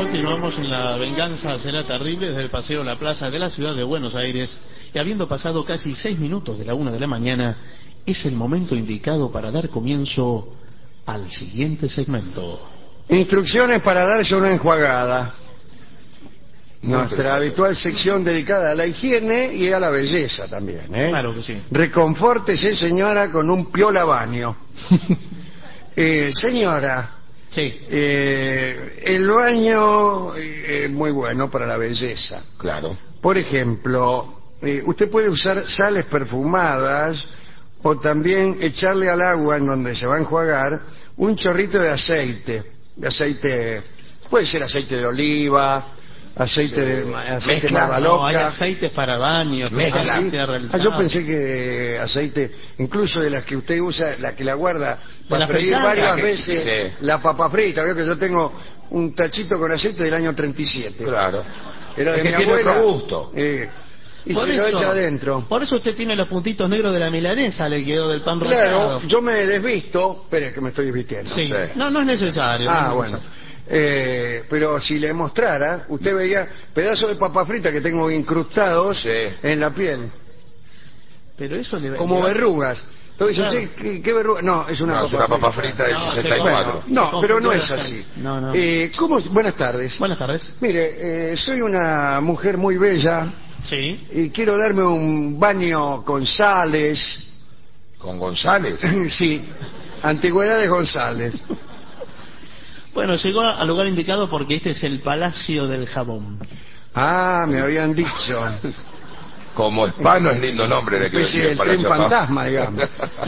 Continuamos en La venganza será terrible desde el Paseo La Plaza de la ciudad de Buenos Aires, y habiendo pasado casi 6 minutos de la 1 de la mañana, es el momento indicado para dar comienzo al siguiente segmento. Instrucciones para darse una enjuagada. Nuestra habitual sección dedicada a la higiene y a la belleza también, ¿eh? Claro que sí. Reconfórtese, señora, con un piola baño. Señora, Sí. el baño es muy bueno para la belleza. Claro. Por ejemplo, usted puede usar sales perfumadas o también echarle al agua en donde se va a enjuagar un chorrito de aceite. Puede ser aceite de oliva, aceite Mezcla. marvaloca. No, hay aceites para baños, Mezcla. aceite realizado. Yo pensé que aceite, incluso de las que usted usa, la que la guarda para la freír fritanga, varias que- veces sí. la papa frita. Veo que yo tengo un tachito con aceite del año 37. Claro. Era de Es que mi tiene abuela. otro gusto. Y Por se lo eso- echa adentro. Por eso usted tiene los puntitos negros de la milanesa, le quedó del pan Claro, rallado. yo me desvisto. Espere que me estoy desvistiendo. Sí. Sí. No, no es necesario. Ah, no es bueno. necesario. Pero si le mostrara, usted veía pedazos de papa frita que tengo incrustados Sí. en la piel, Pero eso le va como verrugas. Entonces, Claro. sí, ¿qué verruga? No, es una No, es una papa frita del No, 64. Bueno, no, pero no es Se así. No, no. ¿Cómo? Buenas tardes. Buenas tardes. Mire, soy una mujer muy bella Sí. y quiero darme un baño con sales. Con González. Sí, antigüedades González. Bueno, llegó al lugar indicado porque este es el Palacio del Jabón. Ah, me habían dicho. Como hispano es lindo nombre, le quiero Especie decir. del tren fantasma, digamos.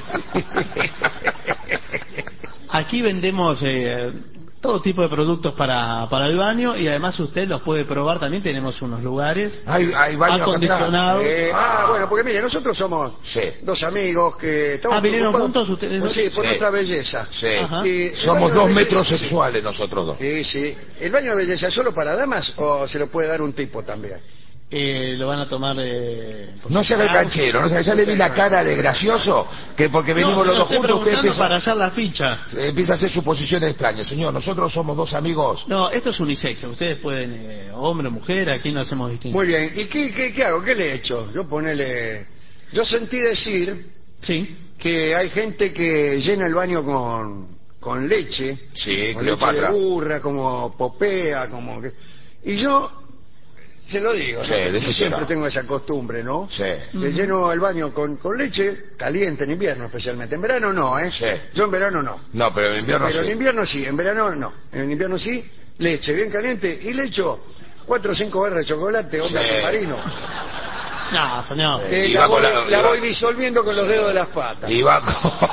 Aquí vendemos todo tipo de productos para el baño, y además usted los puede probar también. Tenemos unos lugares Hay baño acá acondicionados. Bueno, porque mire, nosotros somos Sí. dos amigos que estamos ¿vinieron preocupados, juntos ustedes pues dos? sí, por Sí. nuestra belleza. Sí. Ajá. Y el Somos baño de dos belleza- metrosexuales nosotros dos. Sí, sí. ¿El baño de belleza es solo para damas o se lo puede dar un tipo también? Lo van a tomar... No se haga el canchero, no se haga, ya le vi la cara de gracioso, que porque venimos no, los dos estoy juntos, usted preguntando empieza, para hacer la ficha. empieza a hacer suposiciones extrañas. Señor, nosotros somos dos amigos. No, esto es unisex. Ustedes pueden, hombre o mujer, aquí no hacemos distinción. Muy bien. ¿Y qué hago? ¿Qué le he hecho? Yo sentí decir Sí. que hay gente que llena el baño con leche. Sí, Con leche Cleopatra. de burra, como popea, como que... Y yo, se lo digo, Sí, ¿no? Yo decíselo. siempre tengo esa costumbre, ¿no? Sí. Que lleno el baño con leche caliente en invierno especialmente. En verano no, ¿eh? Sí. Yo en verano no. No, pero en invierno Pero en sí. invierno sí, en verano no. En invierno sí, leche bien caliente y le echo 4 o 5 barras de chocolate, onda Sí. submarino. No, señor. Que Y la va con voy, la- la y va- voy disolviendo con los dedos de las patas. Y va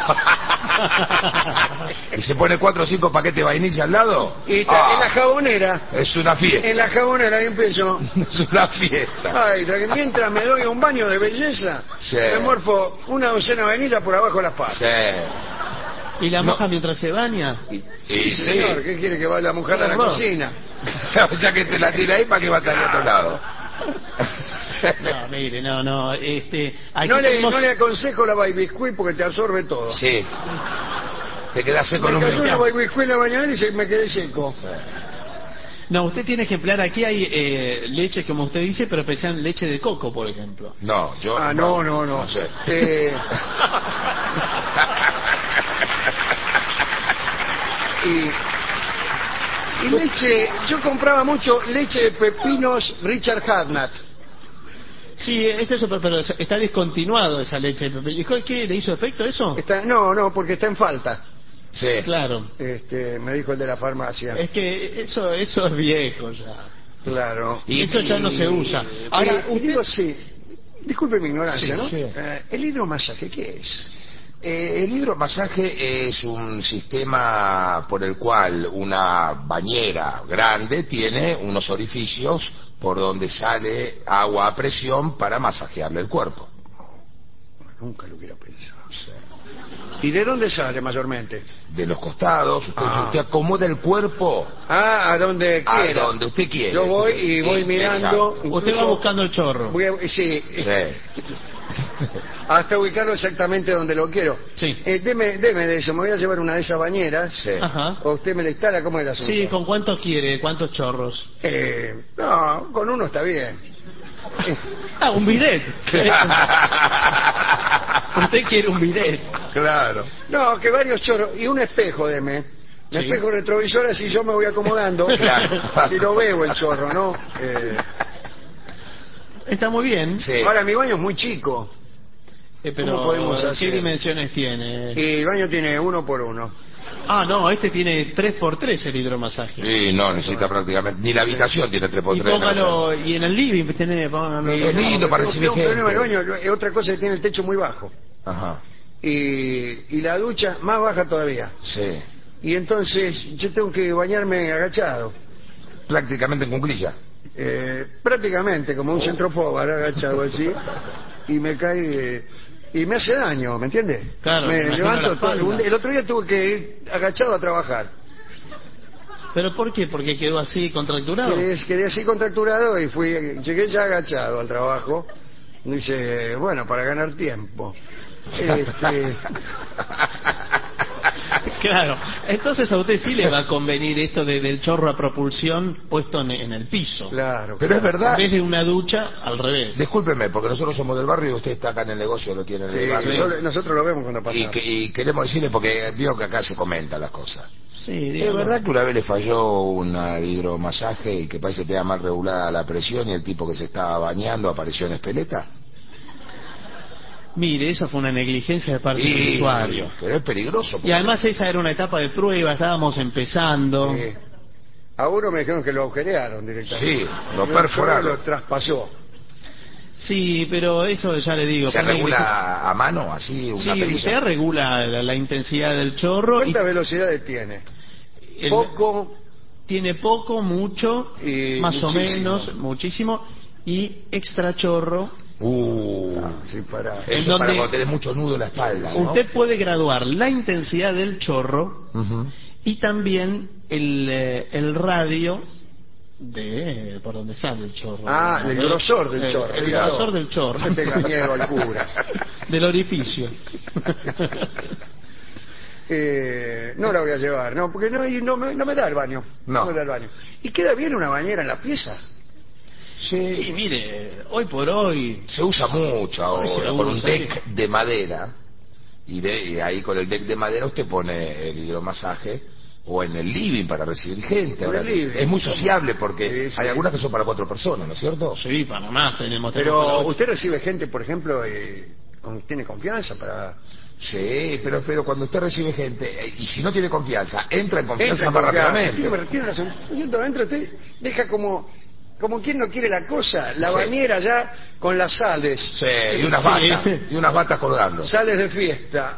y se pone 4 o 5 paquetes de vainilla al lado. Y Ah, en la jabonera, es una fiesta. ahí empiezo. Es una fiesta. Ay, mientras me doy un baño de belleza, Sí. me morfo una docena de vainillas por abajo de las patas. Sí. ¿Y la No. moja mientras se baña? Y Sí, señor, ¿qué quiere que vaya la mujer a la Claro. cocina? O sea que te la tira ahí, para que va a estar de otro lado. No, mire, no. Aquí No tenemos- le aconsejo la baby biscuit porque te absorbe todo. Sí. Te quedas seco en Me un cayó una minuto. baby biscuit en la bañadera y me quedé seco. No, usted tiene que emplear, aquí hay leche, como usted dice, pero especial leche de coco, por ejemplo. No, yo. Ah, no. No sé. Y leche, yo compraba mucho leche de pepinos Richard Hadnat. Sí, es eso, pero está descontinuado esa leche. ¿Y qué le hizo efecto eso? No, porque está en falta. Sí. Claro. Me dijo el de la farmacia. Es que eso es viejo ya. Claro. Y- Eso ya no se usa. Ahora, Y digo, sí, disculpe mi ignorancia, Sí, ¿no? sí. El hidromasaje, ¿qué es? El hidromasaje es un sistema por el cual una bañera grande tiene unos orificios por donde sale agua a presión para masajearle el cuerpo. Nunca lo hubiera pensado. ¿Y de dónde sale mayormente? De los costados, usted Ah. acomoda el cuerpo A donde a quiera. donde usted quiere. Yo voy y voy mirando. Exacto. usted va buscando el chorro. Sí. Sí. hasta ubicarlo exactamente donde lo quiero. Sí. Deme de eso, me voy a llevar una de esas bañeras. Sí. Ajá. ¿O usted me la instala? ¿Cómo es el asunto? Sí, ¿con cuántos quiere? ¿Cuántos chorros? No, con uno está bien. Ah, un bidet. Usted quiere un bidet. Claro. No, que varios chorros. Y un espejo, deme. Un Sí. espejo retrovisor, así yo me voy acomodando. Claro. Y lo veo el chorro, ¿no? Está muy bien. Sí. Ahora, mi baño es muy chico. Pero ¿Cómo podemos ¿qué hacer? dimensiones tiene? Y el baño tiene 1 por 1. Ah, no, este tiene 3x3 el hidromasaje. Sí, no, necesita prácticamente... Ni la habitación tiene 3x3. Y póngalo, y en el living póngalo. Es lindo para recibir Tengo un problema en el gente. baño, es otra cosa que tiene el techo muy bajo. Ajá. Y la ducha más baja todavía. Sí. Y entonces yo tengo que bañarme agachado. Prácticamente en cuclilla. Prácticamente como un centrofobar agachado así. Y me cae... y me hace daño, ¿me entiendes? Claro, me me imagino levanto la espalda. el otro día tuve que ir agachado a trabajar. ¿Pero por qué? ¿Porque quedó así contracturado? Quedé así contracturado y llegué ya agachado al trabajo. Dice, bueno, para ganar tiempo. Claro, entonces a usted sí le va a convenir esto del chorro a propulsión puesto en el piso. Claro. Pero es verdad. En vez de una ducha, al revés. Discúlpeme, porque nosotros somos del barrio y usted está acá en el negocio, lo tiene en Sí, el barrio. nosotros lo vemos cuando pasamos. Y queremos decirle, porque vio que acá se comentan las cosas. Sí, ¿Es dígalo. verdad que una vez le falló un hidromasaje y que parece que tenía mal regulada la presión y el tipo que se estaba bañando apareció en espeleta? Mire, esa fue una negligencia de parte del usuario. Pero es peligroso. Y además esa era una etapa de prueba, estábamos empezando. A uno me dijeron que lo agujerearon directamente. Sí, lo El perforaron. otro lo traspasó. Sí, pero eso ya le digo. ¿Se fue regula a mano, así, una Sí, pericia? se regula la intensidad del chorro. ¿Cuántas velocidades tiene? el- Poco Tiene poco, mucho, y más o muchísimo. menos, muchísimo, y extra chorro. Sí, para... Eso es donde- para cuando tenés mucho nudo en la espalda, ¿no? Usted puede graduar la intensidad del chorro Ujú. y también el radio de por donde sale el chorro. el grosor del chorro. El dígalo. grosor del chorro. No tenga miedo al cura. Del orificio. No la voy a llevar, no, porque no me da el baño. No. Me da el baño. ¿Y queda bien una bañera en la pieza? Y mire, hoy por hoy Se usa mucho ahora, Se con un usa, deck de madera, y ahí con el deck de madera usted pone el hidromasaje, o en el living para recibir gente. En Ahora, el living. es muy sociable porque Sí, sí. hay algunas que son para 4 personas, ¿no es cierto? sí, para más tenemos. Pero usted recibe gente, por ejemplo, tiene confianza para... Sí, pero cuando usted recibe gente, y si no tiene confianza, entra en confianza Entra más con confianza. rápidamente. Tiene razón. Yendo adentro usted deja como quien no quiere la cosa, la Sí. bañera ya con las sales. Sí, y unas batas, y unas batas colgando. Sales de fiesta.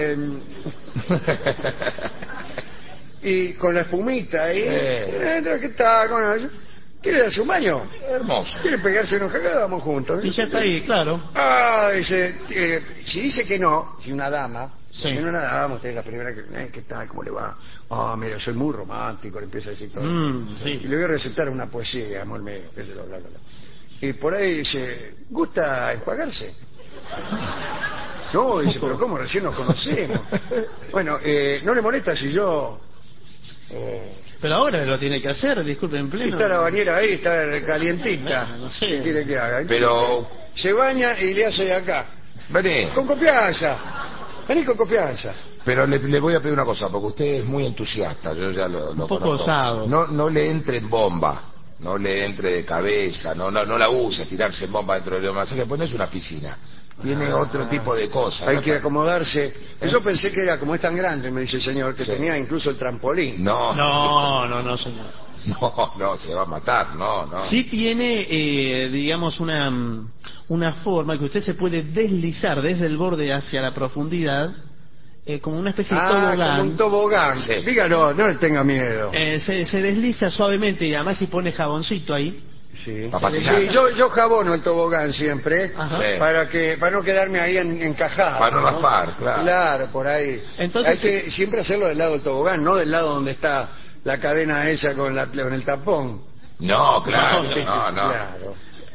Y con la espumita ahí. Entra, ¿qué tal? ¿Quiere darse un baño? Hermoso. ¿Quiere pegarse una cagada? Vamos juntos. Y ya está ahí, claro. Dice, si dice que no, si una dama, Sí. si una dama, usted es la primera que, ¿qué tal? ¿Cómo le va? Mira, soy muy romántico, le empieza a decir todo. Y Sí. le voy a recetar una poesía, amor mío, qué sé yo, bla, bla, bla. Y por ahí dice, ¿gusta enjuagarse? No, dice, pero ¿cómo? Recién nos conocemos. Bueno, ¿no le molesta si yo... Pero ahora lo tiene que hacer, disculpe, en pleno. está la bañera ahí, está calientita. Bueno, no sé. ¿Qué quiere que haga? Pero, Se baña y le hace de acá. vení, Con confianza. Vení con confianza. pero le voy a pedir una cosa, porque usted es muy entusiasta, yo ya lo poco conozco. osado. No le entre en bomba, no le entre de cabeza, no la use, tirarse en bomba dentro del masaje, pues no es una piscina. Tiene otro tipo de cosas. Hay ¿no? que acomodarse. Yo pensé que era como es tan grande, me dice el señor, que tenía incluso el trampolín. No, No, señor. no, se va a matar, no. Sí tiene, digamos, una forma que usted se puede deslizar desde el borde hacia la profundidad, como una especie de tobogán. Como un tobogán. Sí. Dígalo, no le tenga miedo. Se desliza suavemente y además si pone jaboncito ahí. Sí. Va a patinar. Sí, yo jabono el tobogán siempre, Ajá. Sí. para no quedarme ahí encajado. Para no raspar, claro. Claro, por ahí. Entonces, hay que siempre hacerlo del lado del tobogán, no del lado donde está la cadena esa con el tapón. No, claro, no. Claro.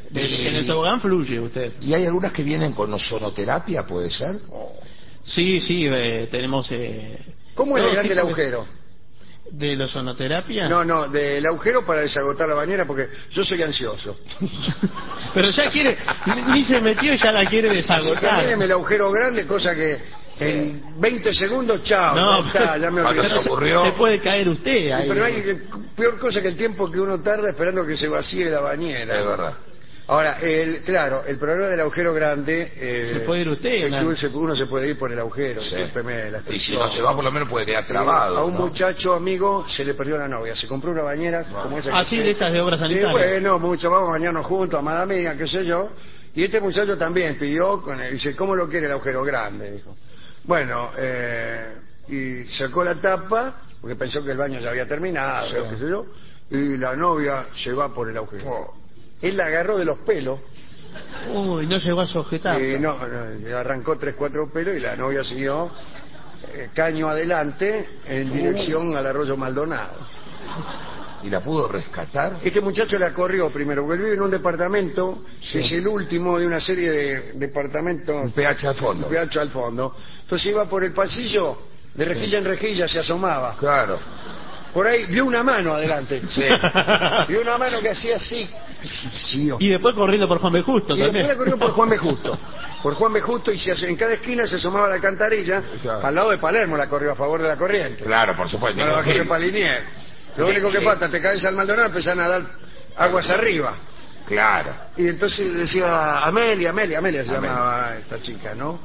En el tobogán fluye usted. ¿Y hay algunas que vienen con ozonoterapia, puede ser? Sí, tenemos... ¿Cómo es de todo grande el tipo agujero? ¿De la ozonoterapia? No, del agujero para desagotar la bañera, porque yo soy ansioso. Pero ya quiere, ni se metió y ya la quiere desagotar. Míreme el agujero grande, cosa que en 20 segundos, chao, No, ya me cuando olvidé. se ocurrió. Se puede caer usted ahí. Pero hay peor cosa que el tiempo que uno tarda esperando que se vacíe la bañera. Es verdad. Ahora, claro, el problema del agujero grande... Se puede ir usted. es que uno se puede ir por el agujero, Sí. discúlpeme la Y si expresión. no se va, por lo menos puede quedar trabado. A un ¿no? muchacho amigo se le perdió la novia, se compró una bañera como esa que Así usted- de estas de obras sanitarias. bueno, mucho, vamos a bañarnos juntos, amada mía, qué sé yo. Y este muchacho también pidió, dice, ¿cómo lo quiere el agujero grande? Dijo. Bueno, y sacó la tapa, porque pensó que el baño ya había terminado, Sí. qué sé yo, y la novia se va por el agujero. Él la agarró de los pelos, Uy, no llegó a sujetar. le arrancó 3, 4 pelos y la novia siguió caño adelante en dirección al arroyo Maldonado. ¿Y la pudo rescatar? Este muchacho la corrió primero, porque él vive en un departamento, Sí. es el último de una serie de departamentos, Un pH al fondo. un pH al fondo. Entonces iba por el pasillo, de rejilla en rejilla se asomaba. Claro. Por ahí vio una mano adelante. Sí. Vio una mano que hacía así. Sí, Y después corriendo por Juan B. Justo y después también. la corrió por Juan B. Justo. Por Juan B. Justo, y en cada esquina se asomaba la alcantarilla. Claro. Al lado de Palermo la corrió a favor de la corriente. Claro, por supuesto. No la corrió para Liniers. Lo único que falta, te caes al Maldonado, empezás a nadar aguas arriba. Claro. Y entonces decía, Amelia se Amelia. llamaba esta chica, ¿no?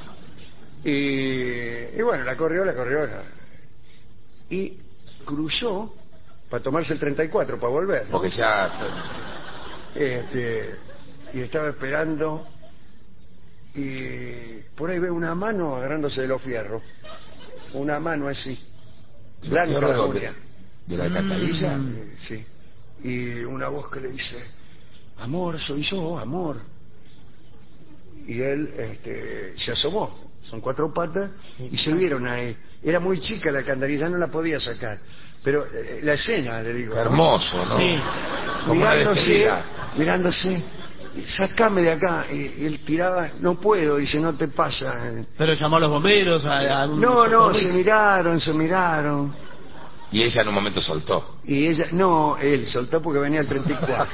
Y bueno, la corrió. Y cruzó para tomarse el 34, para volver, ¿no? Porque ya... Y estaba esperando, y por ahí ve una mano agarrándose de los fierros. Una mano así, blanca ¿De la dónde? uña. ¿De la alcantarilla? Sí. Y una voz que le dice, amor, soy yo, amor. Y él se asomó, son 4 patas, y se vieron ahí. Era muy chica la alcantarilla, no la podía sacar. Pero la escena, le digo, ¿no? Hermoso, ¿no? Sí. Como una despedida. mirándose, sacame de acá. Y él tiraba, no puedo, dice, no te pasa. Pero llamó a los bomberos. No, se miraron. Y ella en un momento soltó. Y ella, él soltó porque venía el 34.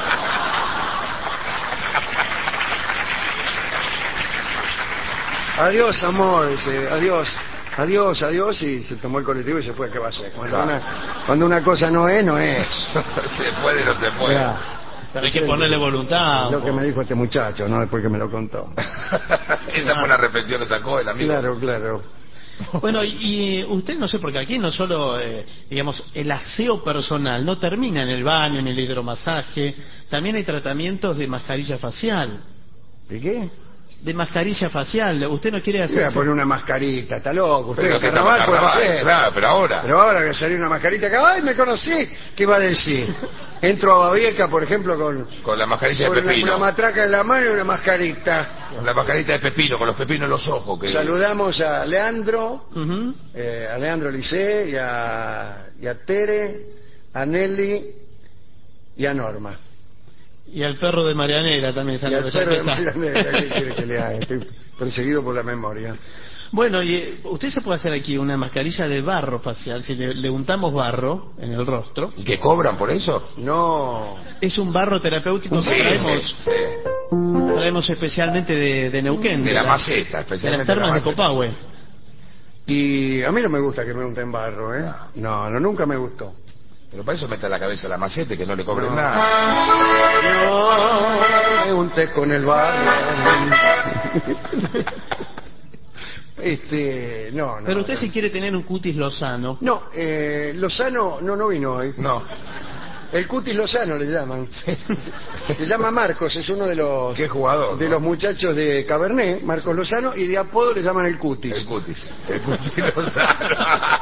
Adiós, amor, dice, adiós, y se tomó el colectivo y se fue. ¿Qué va a hacer? Cuando una cosa no es, no es. Se puede, no se puede. Ya, Pero hay que ponerle voluntad. lo que me dijo este muchacho, no después que me lo contó. Esa fue la reflexión que sacó el amigo. Claro. Bueno, y usted, no sé, porque aquí no solo, digamos, el aseo personal no termina en el baño, en el hidromasaje, también hay tratamientos de mascarilla facial. ¿De qué? De mascarilla facial. ¿Usted no quiere Voy a hacer? poner una mascarita, está loco. Usted Pero en que carnaval estamos puede carnaval, hacer. claro, pero ahora. Pero ahora que salió una mascarita que, ¡ay, me conocí! ¿Qué va a decir? Entro a Babieca, por ejemplo, con la mascarilla de una pepino. matraca en la mano y una mascarita. Con la mascarita de pepino, con los pepinos en los ojos. Que... Saludamos a Leandro, Ujú. a Leandro Licé, y a Tere, a Nelly y a Norma. Y al perro de Marianela también Y salió. al perro de Marianela, ¿qué quiere que le haga? Estoy perseguido por la memoria. Bueno, y usted se puede hacer aquí una mascarilla de barro facial. Si le untamos barro en el rostro, ¿Y que cobran por eso? No, es un barro terapéutico que Sí. traemos especialmente de Neuquén. De la maceta, de las especialmente de la termas de maceta. Copahue. y a mí no me gusta que me unten barro, ¿eh? No, nunca me gustó. Pero para eso mete la cabeza la maceta y que no le cobren No. nada. No, me unté con el barro. No. Pero usted si quiere tener un cutis lozano. No, Lozano no vino hoy. No. El cutis Lozano le llaman. Se llama Marcos, es uno de los Qué jugador. de ¿no? los muchachos de Cabernet, Marcos Lozano, y de apodo le llaman el cutis. El cutis. El cutis Lozano.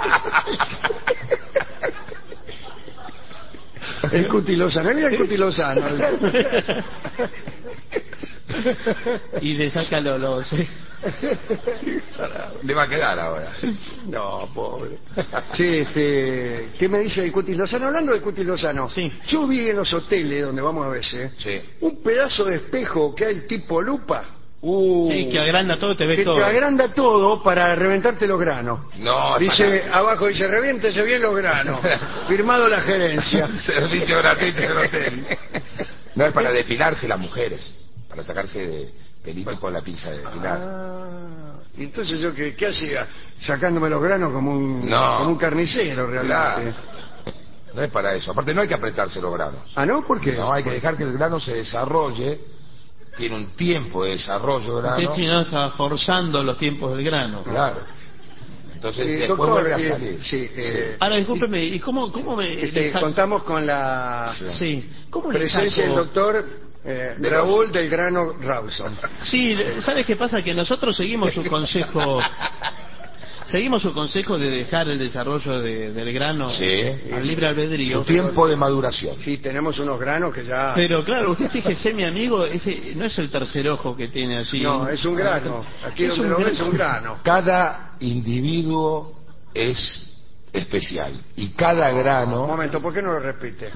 El cutis Lozano, mira el cutis Lozano. Y le saca los Le va a quedar ahora. No, pobre. Sí, ¿qué me dice de Cutis Lozano? Hablando de Cutis Lozano, Sí. yo vi en los hoteles donde vamos a veces Sí. un pedazo de espejo que hay tipo lupa. Sí, que agranda todo, te ves Que todo. te agranda todo para reventarte los granos. No, Dice, abajo dice, reviéntese bien los granos. Firmado la gerencia. Servicio gratuito del hotel. No, es para depilarse las mujeres, para sacarse de pelitos con la pinza de depilar. Ah, entonces yo, ¿qué hacía? Sacándome los granos como un, No. como un carnicero, realmente. Claro. No es para eso. Aparte no hay que apretarse los granos. ¿Ah, no? ¿Por qué? No, hay que dejar que el grano se desarrolle. Tiene un tiempo de desarrollo el Usted grano. si no está forzando los tiempos del grano. Claro. Entonces después doctor, vuelve a salir. sí, Ahora, discúlpeme, ¿y cómo me le saco? contamos con la Sí, ¿cómo le presencia del saco? doctor Raúl del Grano Rawson. Sí, ¿sabes qué pasa? Que nosotros seguimos su consejo. Seguimos su consejo de dejar el desarrollo del grano Sí. al libre albedrío. Su tiempo de maduración. Sí, tenemos unos granos que ya... Pero claro, usted fíjese, mi amigo, ese no es el tercer ojo que tiene allí. No, es un grano. Aquí Es donde un lo ves grano. es un grano. Cada individuo es especial. Y cada grano... Un momento, ¿por qué no lo repite?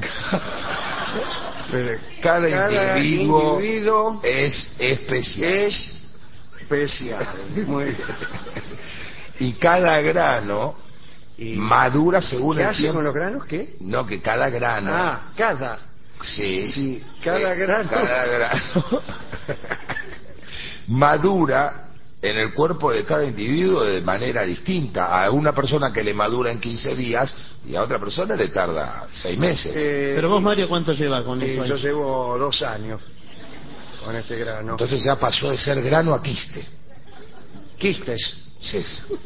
Cada individuo individuo es especial. es especial. Muy bien. Y cada grano Y- madura según ¿Qué el hace tiempo. con los granos? ¿Qué? No, que cada grano... Ah, cada. Sí. Sí, cada grano. Cada grano madura en el cuerpo de cada individuo de manera distinta. A una persona que le madura en 15 días y a otra persona le tarda 6 meses. Pero vos, Mario, ¿cuánto lleva con esto ahí? Yo llevo 2 años con este grano. Entonces ya pasó de ser grano a quiste. Quistes. Sí.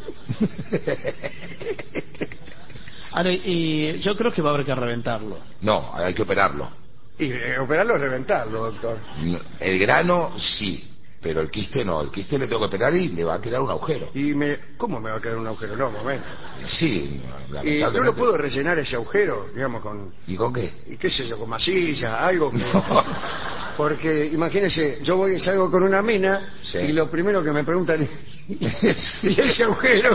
Ahora, y yo creo que va a haber que reventarlo. No, hay que operarlo. Y operarlo es reventarlo, doctor. El grano sí, pero el quiste no. El quiste le tengo que operar y le va a quedar un agujero. ¿Cómo me va a quedar un agujero? No, un momento. Sí, ¿Y yo lamentablemente. lo puedo rellenar ese agujero, digamos, con... ¿Y con qué? ¿Y qué sé yo? Con masilla, algo que... No. Porque, imagínese, yo voy y salgo con una mina Sí. y lo primero que me preguntan es... ¿Y ese agujero?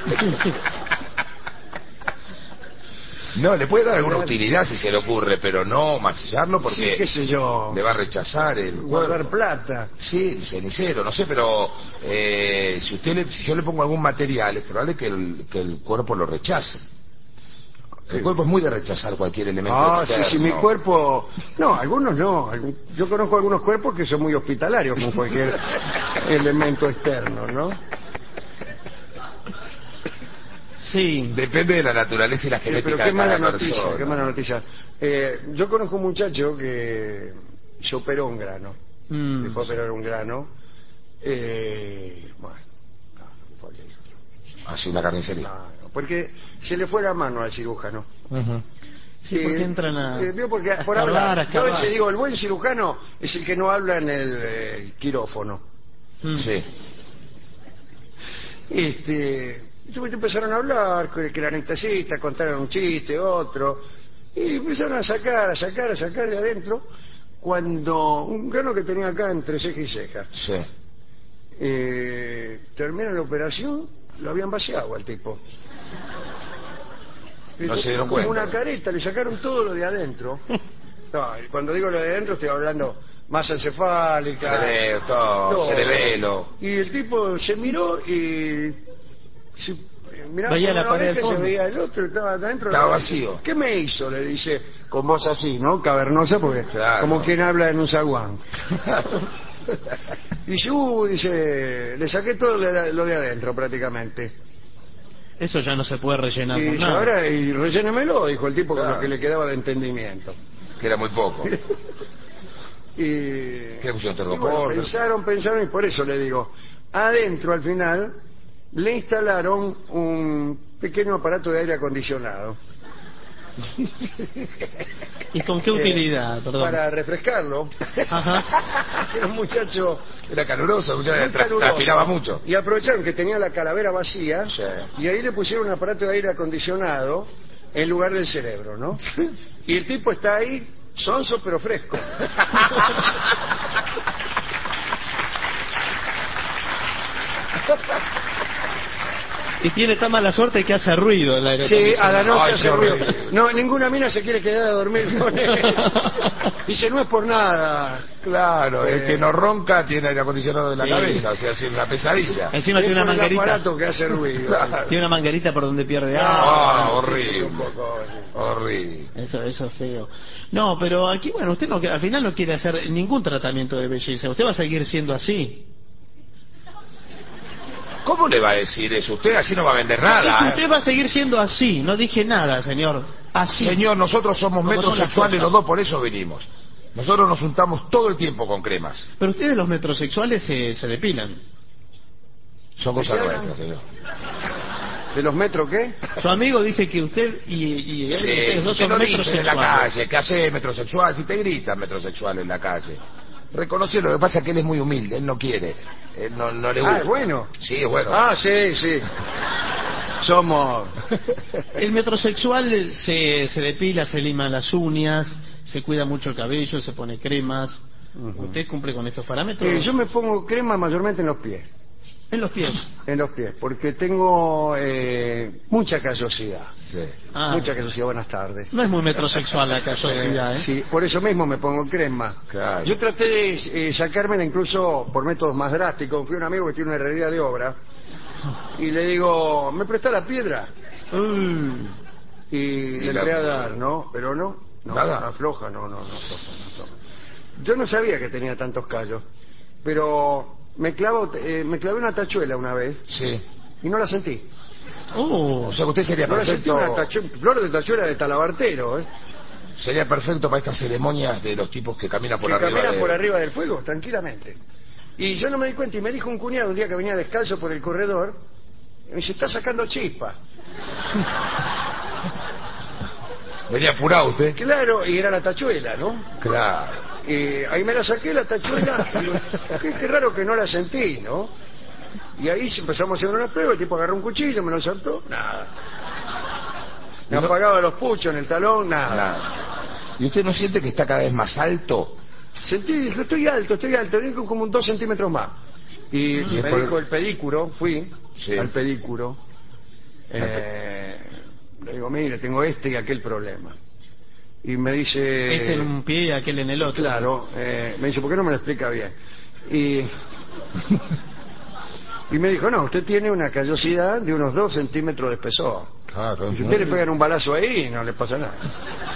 No, le puede dar alguna utilidad si se le ocurre, pero no masillarlo Sí, porque qué sé yo. le va a rechazar el Guardar cuerpo. plata. Sí, el cenicero, no sé, pero si yo le pongo algún material, es probable que el cuerpo lo rechace. El cuerpo es muy de rechazar cualquier elemento externo. Sí, mi cuerpo... No, algunos no. Yo conozco algunos cuerpos que son muy hospitalarios con cualquier elemento externo, ¿no? Sí. Depende de la naturaleza y la Sí, genética pero qué de cada mala noticia, persona. qué mala noticia. Yo conozco un muchacho que se operó un grano. Le fue a operar un grano. Bueno, no, fue aquello. Así una carnicería. No, porque se le fue la mano al cirujano. Sí, porque entran a... vio, porque a por escarbar, hablar. a Yo a escarbar. veces digo, el buen cirujano es el que no habla en el quirófano. Sí. Entonces empezaron a hablar, que la anestesista, contaron un chiste, otro, y empezaron a sacar de adentro, cuando un grano que tenía acá entre ceja y ceja. Sí. Termina la operación, lo habían vaciado al tipo. No se dieron Como cuenta. una careta, le sacaron todo lo de adentro. No, y cuando digo lo de adentro estoy hablando masa encefálica, todo. Cerebelo. Y el tipo se miró y miraba Veía por la una pared oreja, del fondo. se veía el otro, estaba adentro. Estaba vacío. ¿Qué me hizo? Le dice, con voz así, ¿no? Cavernosa, porque Claro. como quien habla en un zaguán. Dice, dice, le saqué todo lo de adentro prácticamente. Eso ya no se puede rellenar Y con dice, nada. ahora, y rellénemelo, dijo el tipo, con Claro. lo que le quedaba de entendimiento. Que era muy poco. Y ¿Qué pusieron, y tergopor? bueno, pensaron, y por eso le digo, adentro al final le instalaron un pequeño aparato de aire acondicionado. ¿Y con qué utilidad? Perdón. Para refrescarlo. Ajá. Era un muchacho Era caluroso, muy ya caluroso. transpiraba mucho. Y aprovecharon que tenía la calavera vacía, Sí. y ahí le pusieron un aparato de aire acondicionado en lugar del cerebro, ¿no? Y el tipo está ahí, sonso pero fresco. Y tiene tan mala suerte que hace ruido el aire Sí, acondicionado. a la noche Ay, hace qué ruido. horrible. No, ninguna mina se quiere quedar a dormir con él. Dice, no es por nada. Claro, el que no ronca tiene aire acondicionado en la Sí. cabeza, o sea, es una pesadilla. Encima Es tiene una por el manguerita. aparato que hace ruido. Claro. Tiene una manguerita por donde pierde Ah, agua. horrible. Un poco, sí. Horrible. Eso es feo. No, pero aquí, bueno, usted no, al final no quiere hacer ningún tratamiento de belleza. Usted va a seguir siendo así. ¿Cómo le va a decir eso? Usted así no va a vender Es que nada. usted va a seguir siendo así. No dije nada, señor. Así. Señor, nosotros somos Como son las metrosexuales cosas. los dos, por eso vinimos. Nosotros nos untamos todo el tiempo con cremas. Pero ustedes los metrosexuales se depilan. Son cosas nuestras, señor. ¿De los metros qué? Su amigo dice que usted y él, Sí, ustedes dos te son lo dicen en la metrosexuales. calle, que hace metrosexual, si te gritan metrosexual en la calle. Reconocelo, lo que pasa es que él es muy humilde, él no quiere, él no le gusta. Ah, es bueno. Sí, es bueno. Ah, sí, sí. Somos... El metrosexual se depila, se lima las uñas, se cuida mucho el cabello, se pone cremas. ¿Usted cumple con estos parámetros? Yo me pongo crema mayormente en los pies. En los pies. En los pies, porque tengo mucha callosidad. Sí. Ah, Mucha callosidad, buenas tardes. no es muy metrosexual la callosidad, ¿eh? Sí, por eso mismo me pongo crema. Claro. Yo traté de sacármela incluso por métodos más drásticos. Fui a un amigo que tiene una herrería de obra y le digo, ¿me presta la piedra? Y le la entré a puso. dar, ¿no? Pero no, Nada. afloja, no afloja. Yo no sabía que tenía tantos callos, pero me clavé una tachuela una vez Sí. y no la sentí. O sea que usted sería No la sentí, perfecto, flor de tachuela de talabartero, ¿eh? sería perfecto para estas ceremonias de los tipos que caminan por Que arriba caminan de... por arriba del fuego, tranquilamente. Y yo no me di cuenta, y me dijo un cuñado un día que venía descalzo por el corredor, y me dice, está sacando chispa. Venía apurado usted. Claro, y era la tachuela, ¿no? Claro. Y ahí me la saqué, la tachuela, y digo, qué raro que no la sentí, ¿no? Y ahí empezamos a hacer una prueba, el tipo agarró un cuchillo, me lo saltó, nada. Me No. apagaba los puchos en el talón, nada. Nada. ¿Y usted no siente que está cada vez más alto? Sentí, dije, estoy alto, tengo como 2 centímetros más. Y es me por- dijo el pedícuro, fui Sí. al pedícuro, le digo, mire, tengo este y aquel problema. Y me dice... Este en un pie y aquel en el otro. Claro, me dice, ¿por qué no me lo explica bien? Y, y me dijo, no, usted tiene una callosidad de unos 2 centímetros de espesor. Claro. Y si usted le pegan un balazo ahí, no le pasa nada.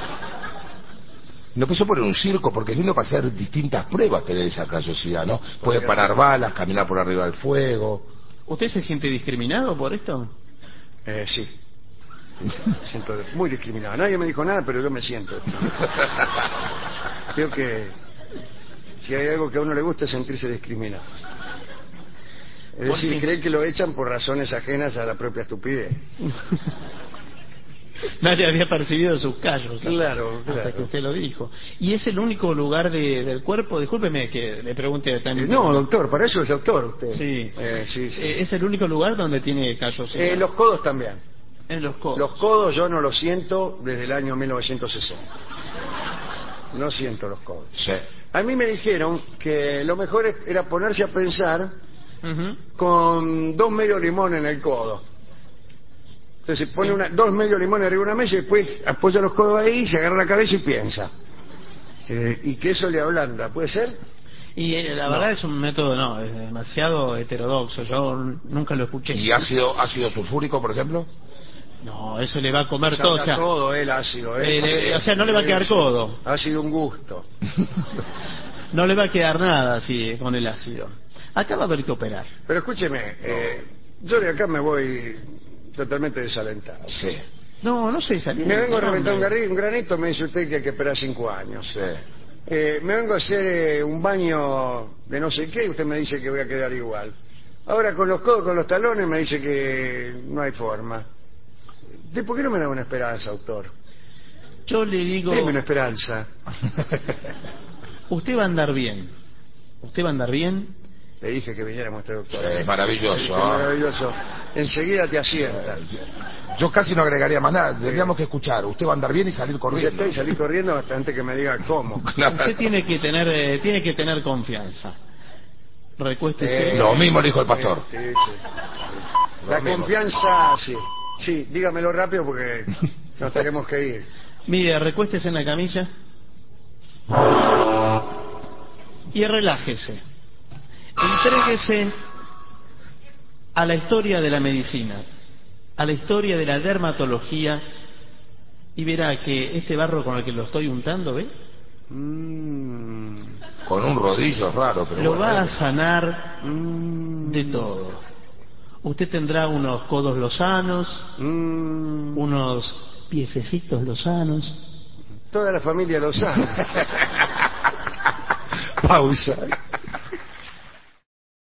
No pensó poner un circo porque es lindo para hacer distintas pruebas tener esa callosidad, ¿no? Puede parar balas, caminar por arriba del fuego. ¿Usted se siente discriminado por esto? Sí. Me siento muy discriminado. Nadie me dijo nada, pero yo me siento. Creo que si hay algo que a uno le gusta es sentirse discriminado. Es ¿Por decir, qué? cree que lo echan por razones ajenas a la propia estupidez. Nadie había percibido sus callos. Claro, Hasta claro. que usted lo dijo. ¿Y es el único lugar del cuerpo? Discúlpeme que le pregunte tan... No, doctor, para eso es doctor usted. Sí. Sí. ¿Es el único lugar donde tiene callos? Los codos también. En los codos. Los codos yo no los siento desde el año 1960. No siento los codos. Sí. A mí me dijeron que lo mejor era ponerse a pensar Ujú. con 2 medios limones en el codo. Entonces pone Sí. 2 medios limones arriba de una mesa y después apoya los codos ahí, se agarra la cabeza y piensa. Y que eso le ablanda, ¿puede ser? Y la verdad es un método, no, es demasiado heterodoxo. Yo nunca lo escuché. ¿Y ácido sulfúrico, por ejemplo? No, eso le va a comer Saca todo. O sea, todo el ácido, o sea, no le va a quedar codo. Ha sido un gusto. No le va a quedar nada así con el ácido. Acá va a haber que operar. Pero escúcheme, yo de acá me voy totalmente desalentado. Sí. No sé salir. Me vengo a reventar hombre. un granito, me dice usted que hay que esperar 5 años. Sí. Me vengo a hacer un baño de no sé qué y usted me dice que voy a quedar igual. Ahora con los codos, con los talones me dice que no hay forma. ¿Por qué no me da una esperanza, autor? Yo le digo, Deme una esperanza. usted va a andar bien. Usted va a andar bien. Le dije que viniéramos este doctor. Sí, es maravilloso. Qué maravilloso. Enseguida te asienta. Yo casi no agregaría más nada. Tendríamos que escuchar. Usted va a andar bien y salir Ya corriendo. estoy, salí corriendo hasta antes que me diga cómo. Usted tiene que tener confianza. Recuéstese. Lo mismo le dijo el pastor. Sí, sí. La confianza, sí. Sí, dígamelo rápido porque nos tenemos que ir. Mire, recuéstese en la camilla y relájese. Entréguese a la historia de la medicina, a la historia de la dermatología, y verá que este barro con el que lo estoy untando, ¿ve? Con un rodillo raro, pero Lo bueno, va a sanar de todo. Usted tendrá unos codos lozanos, unos piececitos lozanos. Toda la familia Lozano. Pausa.